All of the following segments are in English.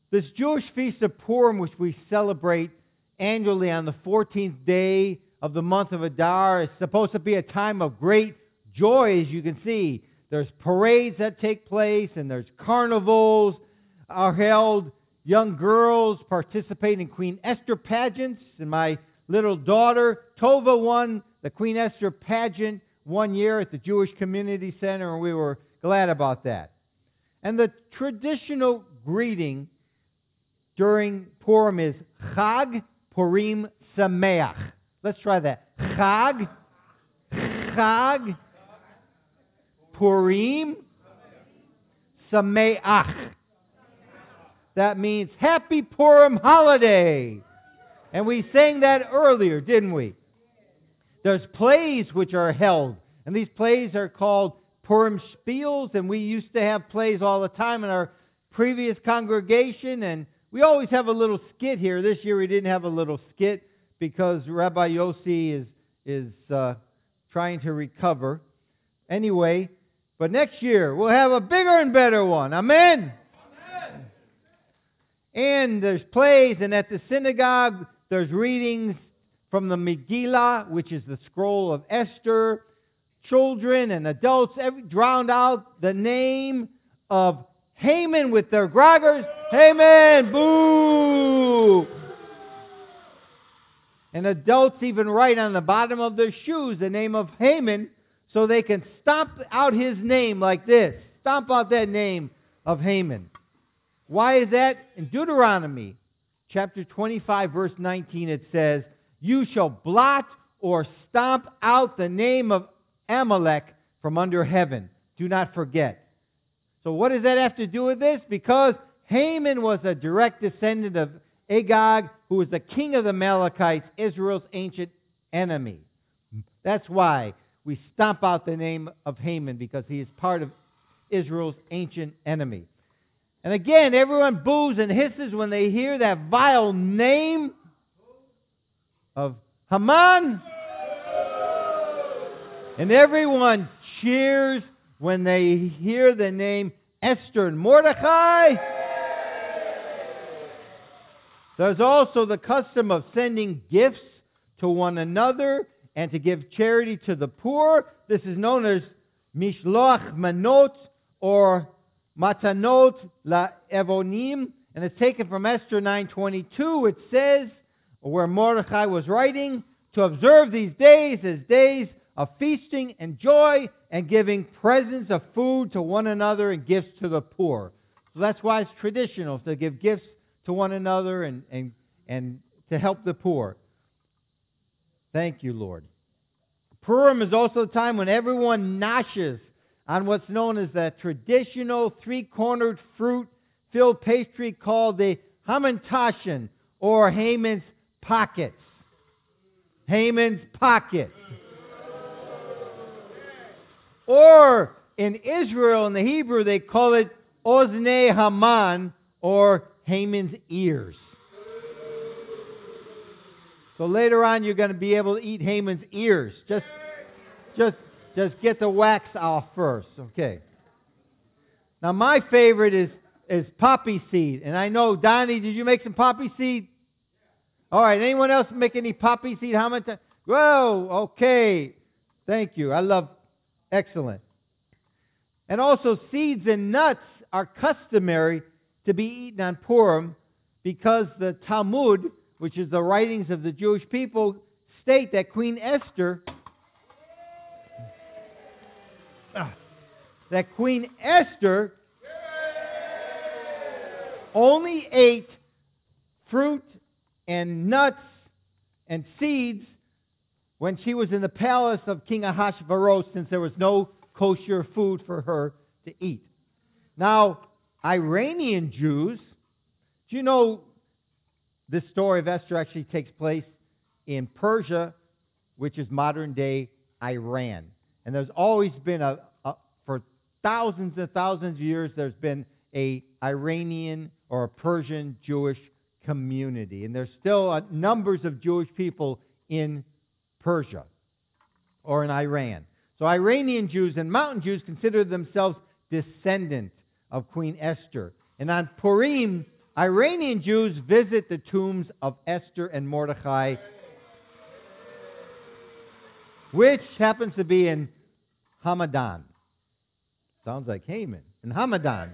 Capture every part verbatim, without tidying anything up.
This Jewish feast of Purim, which we celebrate annually on the fourteenth day of the month of Adar, is supposed to be a time of great joy, as you can see. There's parades that take place, and there's carnivals are held. Young girls participate in Queen Esther pageants, and my little daughter, Tova, won the Queen Esther pageant one year at the Jewish Community Center, and we were glad about that. And the traditional greeting during Purim is Chag Purim Sameach. Let's try that. Chag, Chag Purim Sameach. That means Happy Purim Holiday. And we sang that earlier, didn't we? There's plays which are held, and these plays are called Purim Spiels, and we used to have plays all the time in our previous congregation, and we always have a little skit here. This year we didn't have a little skit because Rabbi Yossi is, is uh, trying to recover. Anyway, but next year we'll have a bigger and better one. Amen? Amen. And there's plays, and at the synagogue there's readings from the Megillah, which is the scroll of Esther. Children and adults every, drowned out the name of Haman with their groggers. Haman! Boo! And adults even write on the bottom of their shoes the name of Haman so they can stomp out his name like this. Stomp out that name of Haman. Why is that? In Deuteronomy chapter twenty-five, verse nineteen, it says, "You shall blot or stomp out the name of Amalek from under heaven. Do not forget." So what does that have to do with this? Because Haman was a direct descendant of Agag, who was the king of the Amalekites, Israel's ancient enemy. That's why we stomp out the name of Haman, because he is part of Israel's ancient enemy. And again, everyone boos and hisses when they hear that vile name of Haman. And everyone cheers when they hear the name Esther and Mordecai. There's also the custom of sending gifts to one another and to give charity to the poor. This is known as Mishloach Manot or Matanot LaEvonim, and it's taken from Esther nine twenty-two. It says, where Mordecai was writing, to observe these days as days of feasting and joy and giving presents of food to one another and gifts to the poor. So that's why it's traditional to give gifts to one another and, and, and to help the poor. Thank you, Lord. Purim is also a time when everyone noshes on what's known as the traditional three-cornered fruit-filled pastry called the Hamantashen, or Haman's pockets. Haman's pockets. Or in Israel, in the Hebrew, they call it Oznei Haman, or Haman's ears. So later on, you're going to be able to eat Haman's ears. Just, just, just get the wax off first, okay? Now, my favorite is is poppy seed, and I know, Donnie, did you make some poppy seed? All right. Anyone else make any poppy seed? How much? Whoa. Okay. Thank you. I love. Excellent. And also, seeds and nuts are customary to be eaten on Purim because the Talmud, which is the writings of the Jewish people, state that Queen Esther, that Queen Esther only ate fruit and nuts and seeds when she was in the palace of King Ahasuerus, since there was no kosher food for her to eat. Now, Iranian Jews, do you know this story of Esther actually takes place in Persia, which is modern-day Iran. And there's always been, a, a for thousands and thousands of years, there's been a Iranian or a Persian Jewish community. And there's still uh, numbers of Jewish people in Persia or in Iran. So Iranian Jews and Mountain Jews consider themselves descendants of Queen Esther. And on Purim, Iranian Jews visit the tombs of Esther and Mordecai, which happens to be in Hamadan. Sounds like Haman. In Hamadan.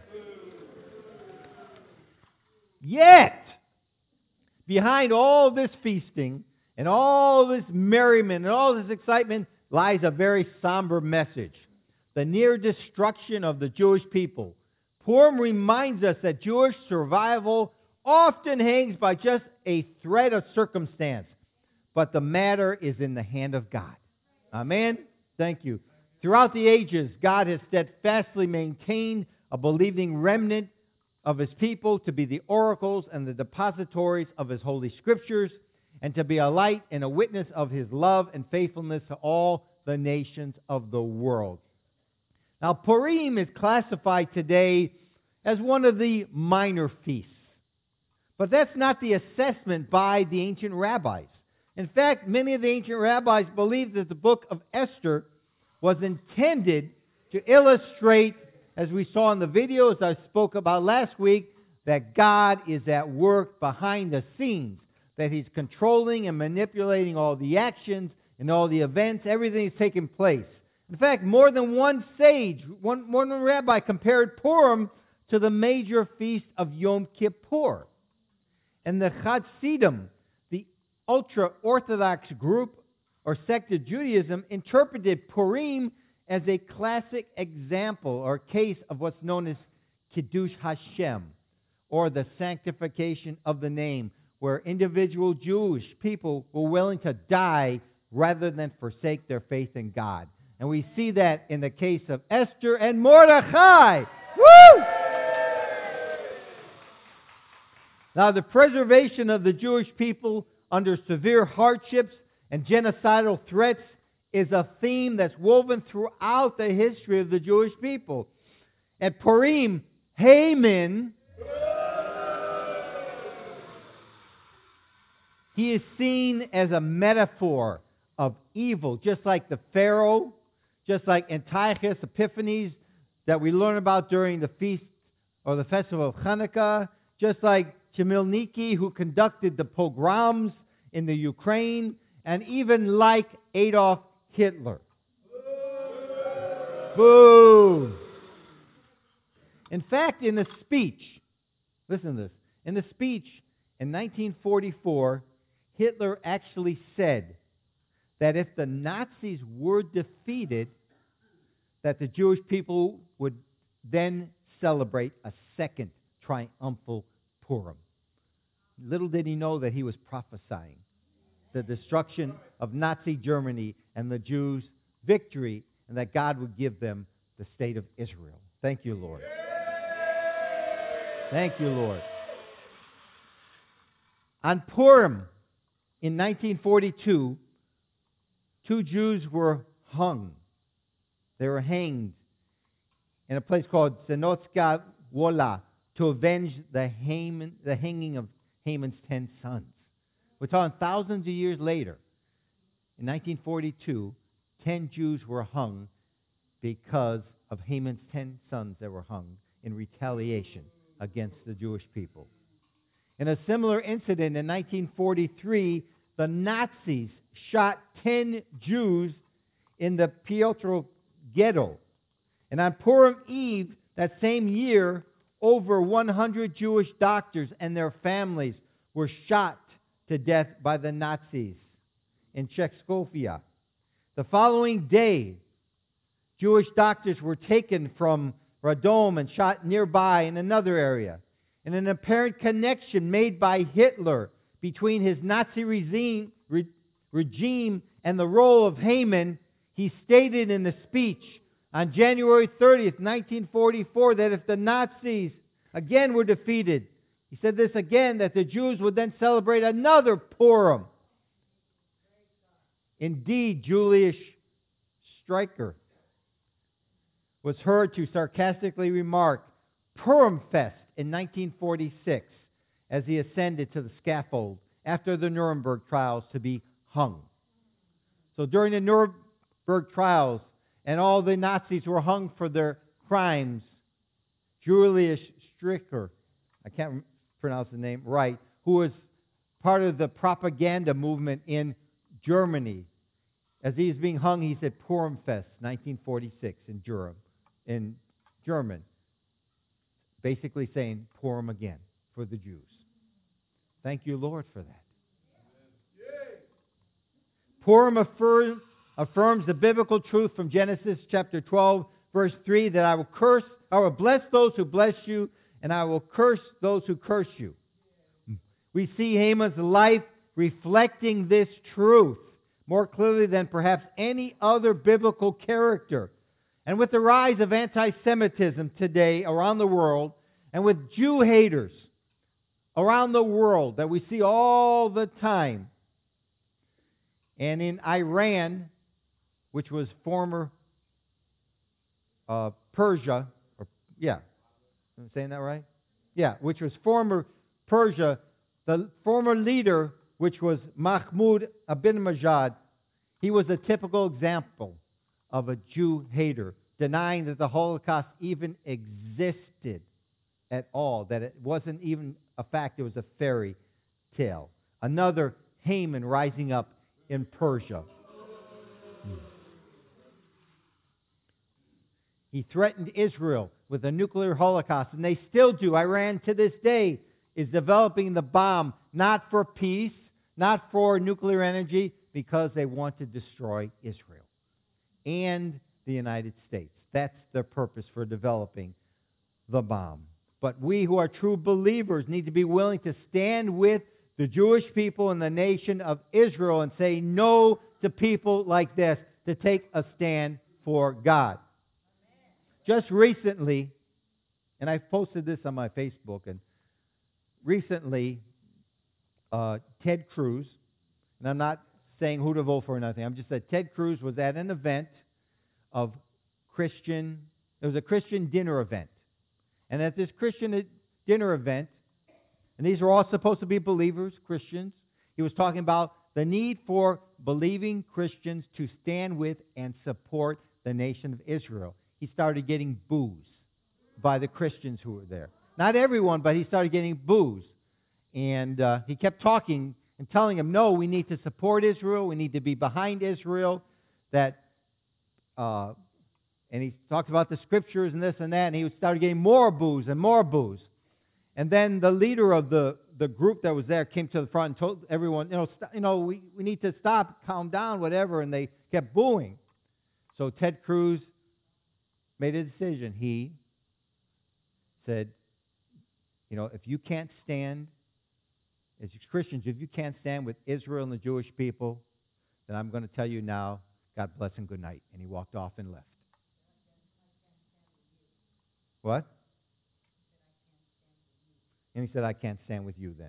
Yet, behind all this feasting and all this merriment and all this excitement lies a very somber message. The near destruction of the Jewish people. Purim reminds us that Jewish survival often hangs by just a thread of circumstance, but the matter is in the hand of God. Amen? Thank you. Throughout the ages, God has steadfastly maintained a believing remnant of His people to be the oracles and the depositories of His holy scriptures, and to be a light and a witness of His love and faithfulness to all the nations of the world. Now, Purim is classified today as one of the minor feasts. But that's not the assessment by the ancient rabbis. In fact, many of the ancient rabbis believed that the book of Esther was intended to illustrate, as we saw in the videos I spoke about last week, that God is at work behind the scenes, that He's controlling and manipulating all the actions and all the events, everything is taking place. In fact, more than one sage, one, more than one rabbi compared Purim to the major feast of Yom Kippur. And the Chassidim, the ultra-Orthodox group or sect of Judaism, interpreted Purim as a classic example or case of what's known as Kiddush Hashem, or the sanctification of the name, where individual Jewish people were willing to die rather than forsake their faith in God. And we see that in the case of Esther and Mordecai. Woo! Now, the preservation of the Jewish people under severe hardships and genocidal threats is a theme that's woven throughout the history of the Jewish people. At Purim, Haman, he is seen as a metaphor of evil, just like the Pharaoh, just like Antiochus Epiphanes that we learn about during the feast or the festival of Hanukkah, just like Chmielnicki, who conducted the pogroms in the Ukraine, and even like Adolf Hitler. Boo! In fact, in a speech, listen to this, in a speech in nineteen forty-four, Hitler actually said that if the Nazis were defeated, that the Jewish people would then celebrate a second triumphal Purim. Little did he know that he was prophesying the destruction of Nazi Germany and the Jews' victory, and that God would give them the state of Israel. Thank you, Lord. Thank you, Lord. On Purim in nineteen forty-two, two Jews were hung. They were hanged in a place called Zenotska Wola to avenge the, Haman, the hanging of Haman's ten sons. We're talking thousands of years later. In nineteen forty-two, ten Jews were hung because of Haman's ten sons that were hung in retaliation against the Jewish people. In a similar incident in nineteen forty-three, the Nazis shot ten Jews in the Piotr ghetto. And on Purim Eve that same year, over one hundred Jewish doctors and their families were shot to death by the Nazis in Czechoslovakia. The following day, Jewish doctors were taken from Radom and shot nearby in another area. And an apparent connection made by Hitler between his Nazi regime, re, regime and the role of Haman, he stated in a speech on January thirtieth, nineteen forty-four, that if the Nazis again were defeated, he said this again, that the Jews would then celebrate another Purim. Indeed, Julius Streicher was heard to sarcastically remark, Purim Fest in nineteen forty-six, as he ascended to the scaffold after the Nuremberg trials to be hung. So during the Nuremberg trials, and all the Nazis were hung for their crimes, Julius Streicher, I can't pronounce the name right, who was part of the propaganda movement in Germany. As he was being hung, he said Purimfest, nineteen forty-six in Durham, in German, basically saying Purim again for the Jews. Thank you, Lord, for that. Purim affirm, affirms the biblical truth from Genesis chapter twelve, verse three, that I will curse, I will bless those who bless you, and I will curse those who curse you. We see Haman's life reflecting this truth more clearly than perhaps any other biblical character. And with the rise of anti-Semitism today around the world, and with Jew haters around the world that we see all the time, and in Iran, which was former uh, Persia, or, yeah, am I saying that right? Yeah, which was former Persia, the former leader, which was Mahmoud Ahmadinejad, he was a typical example of a Jew hater, denying that the Holocaust even existed at all, that it wasn't even a fact, it was a fairy tale. Another Haman rising up in Persia. He threatened Israel with a nuclear holocaust, and they still do. Iran to this day is developing the bomb, not for peace, not for nuclear energy, because they want to destroy Israel and the United States. That's their purpose for developing the bomb. But we who are true believers need to be willing to stand with the Jewish people and the nation of Israel and say no to people like this, to take a stand for God. Just recently, and I posted this on my Facebook, and recently, uh, Ted Cruz, and I'm not saying who to vote for or nothing, I'm just saying Ted Cruz was at an event of Christian, it was a Christian dinner event. And at this Christian dinner event, and these were all supposed to be believers, Christians, he was talking about the need for believing Christians to stand with and support the nation of Israel. He started getting boos by the Christians who were there. Not everyone, but he started getting boos. And uh, he kept talking and telling them, no, we need to support Israel, we need to be behind Israel, that, uh, and he talked about the scriptures and this and that, and he started getting more boos and more boos. And then the leader of the, the group that was there came to the front and told everyone, you know, st- you know, we, we need to stop, calm down, whatever, and they kept booing. So Ted Cruz made a decision. He said, you know, if you can't stand, as Christians, if you can't stand with Israel and the Jewish people, then I'm going to tell you now, God bless and good night. And he walked off and left. What? And he said, I can't stand with you then.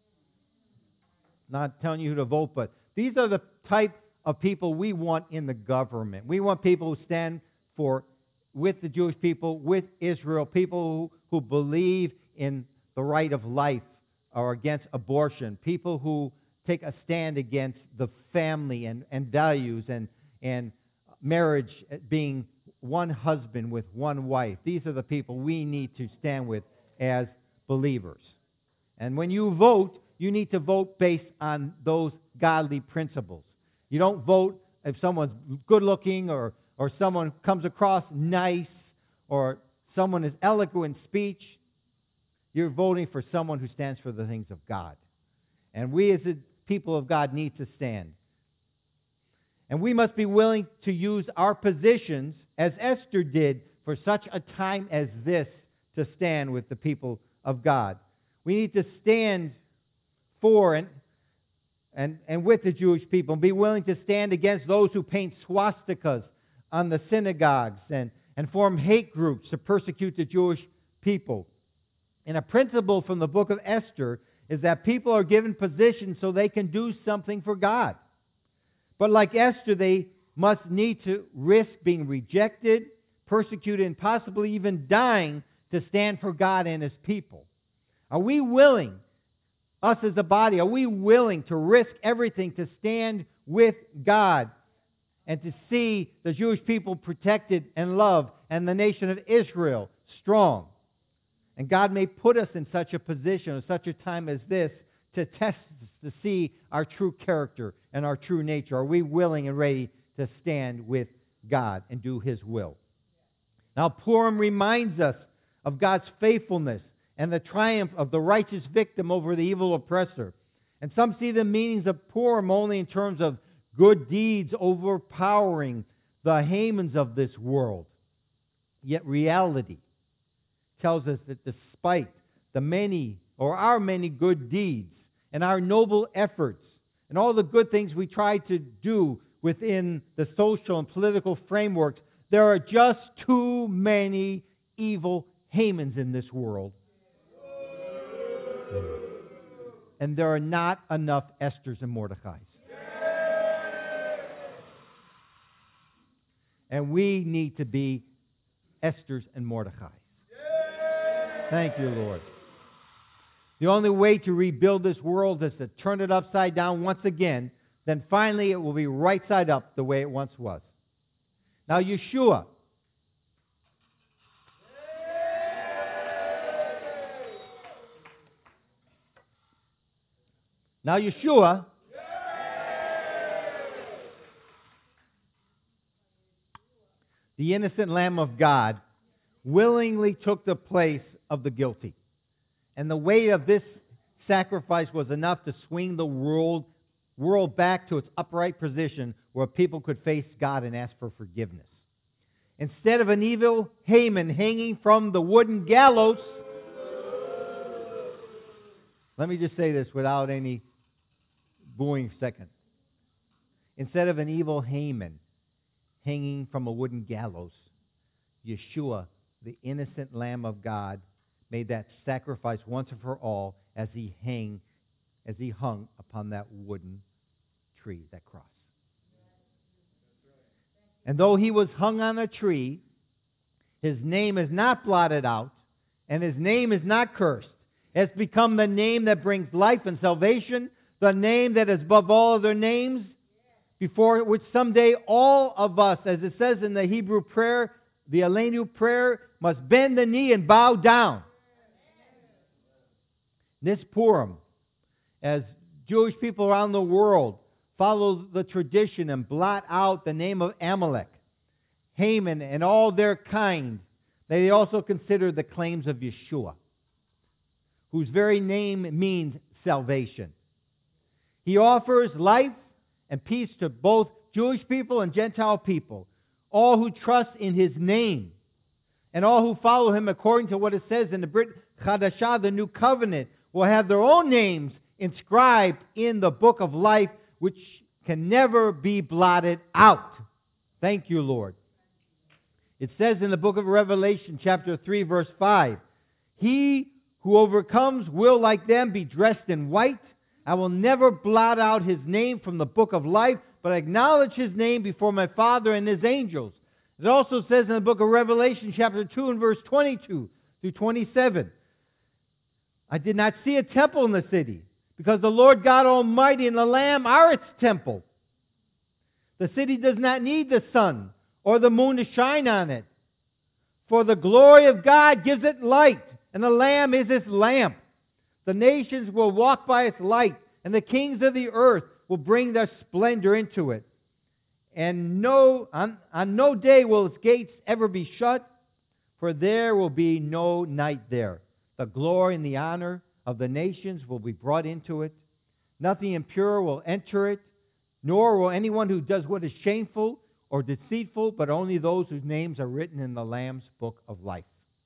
Not telling you who to vote, but these are the type of people we want in the government. We want people who stand for, with the Jewish people, with Israel, people who, who believe in the right of life or against abortion, people who take a stand against the family and, and values and, and marriage being one husband with one wife. These are the people we need to stand with as believers. And when you vote, you need to vote based on those godly principles. You don't vote if someone's good looking or, or someone comes across nice or someone is eloquent in speech. You're voting for someone who stands for the things of God. And we as the people of God need to stand. And we must be willing to use our positions, as Esther did, for such a time as this, to stand with the people of God. We need to stand for and, and, and with the Jewish people, and be willing to stand against those who paint swastikas on the synagogues and, and form hate groups to persecute the Jewish people. And a principle from the book of Esther is that people are given positions so they can do something for God. But like Esther, they must need to risk being rejected, persecuted, and possibly even dying to stand for God and His people. Are we willing, us as a body, are we willing to risk everything to stand with God and to see the Jewish people protected and loved and the nation of Israel strong? And God may put us in such a position or such a time as this to test us, to see our true character and our true nature. Are we willing and ready to stand with God and do His will? Now, Purim reminds us of God's faithfulness and the triumph of the righteous victim over the evil oppressor. And some see the meanings of Purim only in terms of good deeds overpowering the Hamans of this world. Yet reality tells us that despite the many or our many good deeds and our noble efforts and all the good things we try to do within the social and political frameworks, there are just too many evil Hamans in this world. And there are not enough Esthers and Mordecais. And we need to be Esthers and Mordecais. Thank you, Lord. The only way to rebuild this world is to turn it upside down once again. Then finally it will be right side up the way it once was. Now, Yeshua. Now, Yeshua. The innocent Lamb of God willingly took the place of the guilty. And the weight of this sacrifice was enough to swing the world, world back to its upright position where people could face God and ask for forgiveness. Instead of an evil Haman hanging from the wooden gallows, let me just say this without any booing second. Instead of an evil Haman hanging from a wooden gallows, Yeshua, the innocent Lamb of God, made that sacrifice once and for all as he hang, as he hung upon that wooden tree, that cross. And though he was hung on a tree, his name is not blotted out, and his name is not cursed. It's become the name that brings life and salvation, the name that is above all other names, before which someday all of us, as it says in the Hebrew prayer, the Aleinu prayer, must bend the knee and bow down. This Purim, as Jewish people around the world follow the tradition and blot out the name of Amalek, Haman, and all their kind, they also consider the claims of Yeshua, whose very name means salvation. He offers life and peace to both Jewish people and Gentile people, all who trust in His name, and all who follow Him according to what it says in the Brit Chadashah, the New Covenant, will have their own names inscribed in the book of life, which can never be blotted out. Thank you, Lord. It says in the book of Revelation, chapter three, verse five, He who overcomes will, like them, be dressed in white. I will never blot out his name from the book of life, but acknowledge his name before my Father and His angels. It also says in the book of Revelation, chapter two, and verse twenty-two through twenty-seven, I did not see a temple in the city, because the Lord God Almighty and the Lamb are its temple. The city does not need the sun or the moon to shine on it, for the glory of God gives it light, and the Lamb is its lamp. The nations will walk by its light, and the kings of the earth will bring their splendor into it. And no, on, on no day will its gates ever be shut, for there will be no night there. The glory and the honor of the nations will be brought into it. Nothing impure will enter it, nor will anyone who does what is shameful or deceitful, but only those whose names are written in the Lamb's book of life.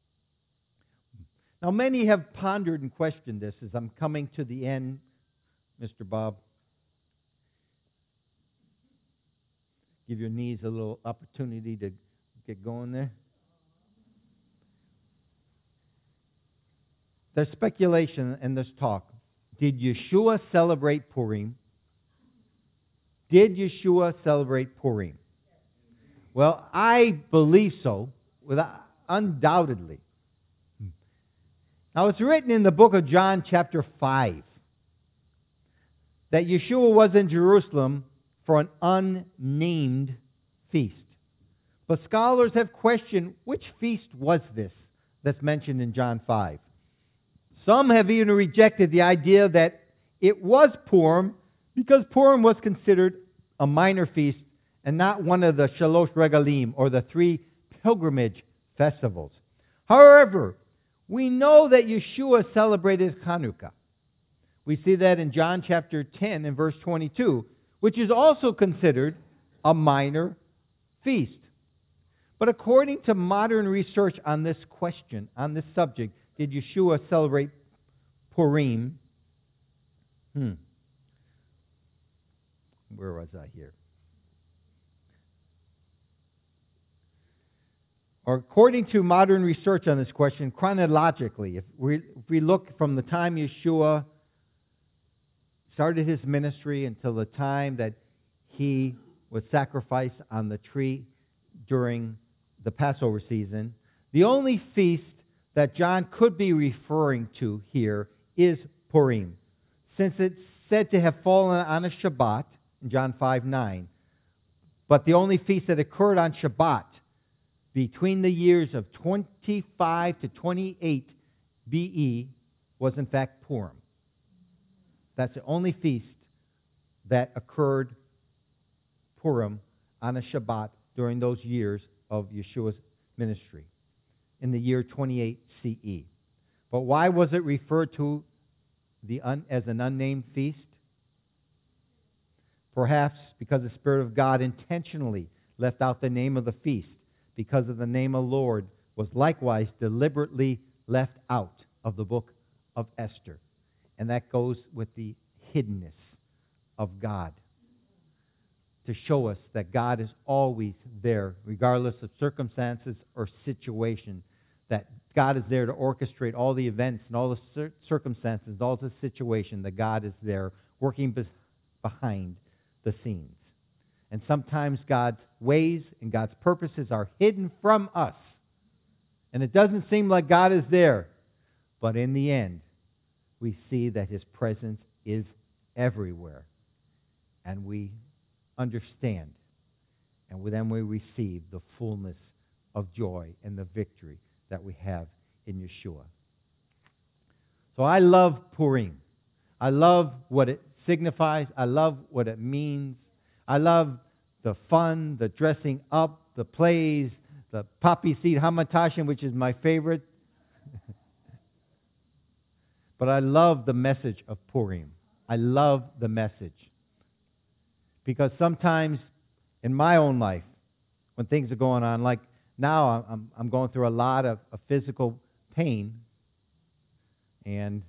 Now, many have pondered and questioned this as I'm coming to the end, Mister Bob. Give your knees a little opportunity to get going there. There's speculation in this talk. Did Yeshua celebrate Purim? Did Yeshua celebrate Purim? Well, I believe so, without, undoubtedly. Now, it's written in the book of John, chapter five, that Yeshua was in Jerusalem for an unnamed feast. But scholars have questioned, which feast was this that's mentioned in John five. Some have even rejected the idea that it was Purim because Purim was considered a minor feast and not one of the Shalosh Regalim, or the three pilgrimage festivals. However, we know that Yeshua celebrated Hanukkah. We see that in John chapter ten and verse twenty-two, which is also considered a minor feast. But according to modern research on this question, on this subject, did Yeshua celebrate Purim? Hmm. Where was I here? Or according to modern research on this question, chronologically, if we, if we look from the time Yeshua started his ministry until the time that he was sacrificed on the tree during the Passover season, the only feast that John could be referring to here is Purim, since it's said to have fallen on a Shabbat in John five nine. But the only feast that occurred on Shabbat between the years of twenty-five to twenty-eight B E was in fact Purim. That's the only feast that occurred Purim on a Shabbat during those years of Yeshua's ministry, in the year twenty-eight C E. But why was it referred to the un, as an unnamed feast? Perhaps because the Spirit of God intentionally left out the name of the feast, because of the name of the Lord was likewise deliberately left out of the book of Esther. And that goes with the hiddenness of God, to show us that God is always there, regardless of circumstances or situation, that God is there to orchestrate all the events and all the cir- circumstances, all the situation, that God is there working be- behind the scenes. And sometimes God's ways and God's purposes are hidden from us. And it doesn't seem like God is there. But in the end, we see that His presence is everywhere. And we understand. And then we receive the fullness of joy and the victory that we have in Yeshua. So I love Purim. I love what it signifies. I love what it means. I love the fun, the dressing up, the plays, the poppy seed hamantashen, which is my favorite. But I love the message of Purim. I love the message. Because sometimes in my own life, when things are going on, like now I'm, I'm going through a lot of, of physical pain, and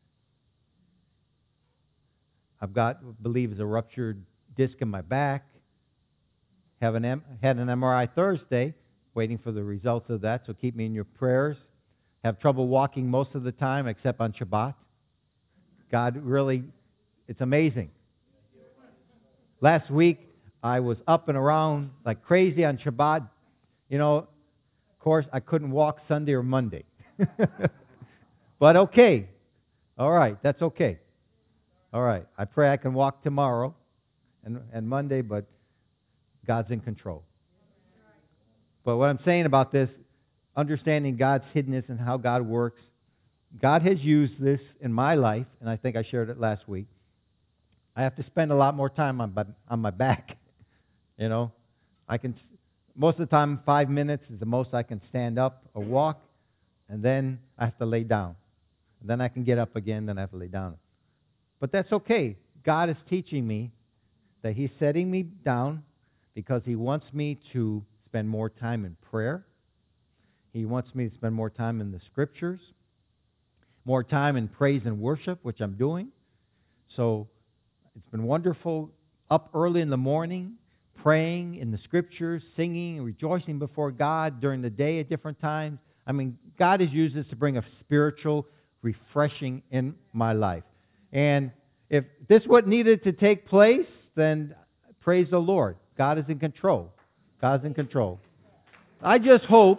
I've got, I believe, it's a ruptured disc in my back. Have an M, had an M R I Thursday, waiting for the results of that, so keep me in your prayers. Have trouble walking most of the time, except on Shabbat. God really, it's amazing. Last week, I was up and around like crazy on Shabbat. You know, of course, I couldn't walk Sunday or Monday. But okay. All right, that's okay. All right, I pray I can walk tomorrow and, and Monday, but God's in control. But what I'm saying about this, understanding God's hiddenness and how God works, God has used this in my life, and I think I shared it last week. I have to spend a lot more time on my, on my back. You know, I can, most of the time, five minutes is the most I can stand up or walk, and then I have to lay down. And then I can get up again, then I have to lay down. But that's okay. God is teaching me that He's setting me down because He wants me to spend more time in prayer. He wants me to spend more time in the Scriptures, more time in praise and worship, which I'm doing. So it's been wonderful, up early in the morning, praying in the Scriptures, singing and rejoicing before God during the day at different times. I mean, God has used this to bring a spiritual refreshing in my life. And if this what needed to take place, then praise the Lord. God is in control. God's in control. I just hope,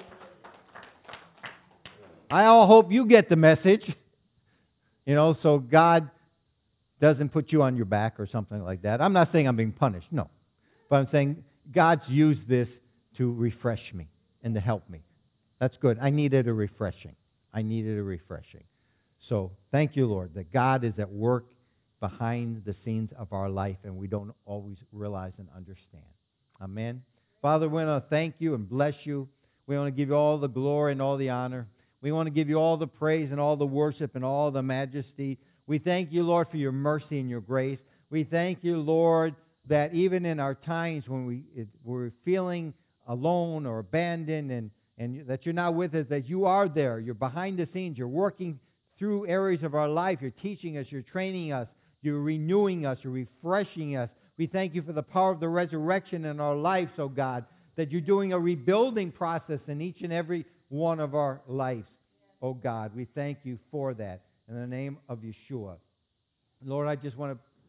I all hope you get the message, you know, so God doesn't put you on your back or something like that. I'm not saying I'm being punished, no. But I'm saying God's used this to refresh me and to help me. That's good. I needed a refreshing. I needed a refreshing. So thank you, Lord, that God is at work behind the scenes of our life, and we don't always realize and understand. Amen. Father, we want to thank you and bless you. We want to give you all the glory and all the honor. We want to give you all the praise and all the worship and all the majesty. We thank you, Lord, for your mercy and your grace. We thank you, Lord, that even in our times when we, it, we're feeling alone or abandoned and, and that you're not with us, that you are there. You're behind the scenes. You're working through areas of our life. You're teaching us. You're training us. You're renewing us. You're refreshing us. We thank you for the power of the resurrection in our lives, oh God, that you're doing a rebuilding process in each and every one of our lives, oh God. We thank you for that in the name of Yeshua. Lord, I just want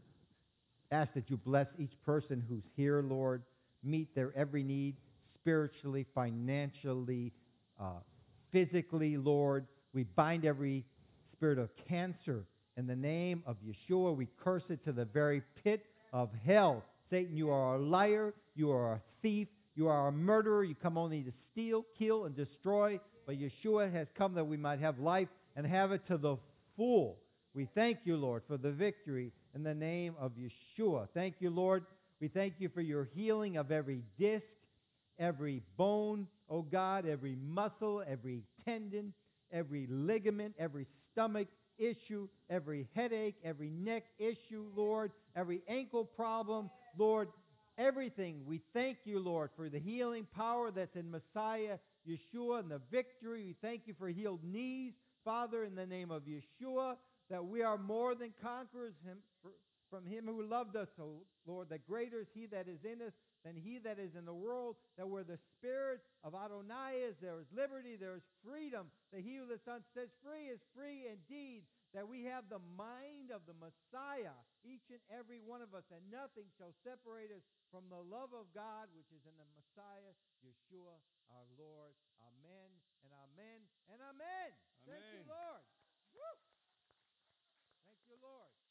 to ask that you bless each person who's here, Lord. Meet their every need spiritually, financially, uh, physically, Lord. We bind every spirit of cancer in the name of Yeshua. We curse it to the very pit of hell. Satan, you are a liar. You are a thief. You are a murderer. You come only to steal, kill, and destroy. But Yeshua has come that we might have life and have it to the full. We thank you, Lord, for the victory in the name of Yeshua. Thank you, Lord. We thank you for your healing of every disc, every bone, oh God, every muscle, every tendon, every ligament, every stomach issue, every headache, every neck issue, Lord, every ankle problem, Lord, everything. We thank you, Lord, for the healing power that's in Messiah, Yeshua, and the victory. We thank you for healed knees, Father, in the name of Yeshua, that we are more than conquerors him, from him who loved us, oh Lord, that greater is he that is in us than he that is in the world, that where the Spirit of Adonai is, there is liberty, there is freedom. That he who the Son sets free is free indeed. That we have the mind of the Messiah, each and every one of us, and nothing shall separate us from the love of God, which is in the Messiah, Yeshua, our Lord. Amen, and amen, and amen. Amen. Thank you, Lord. Woo! Thank you, Lord.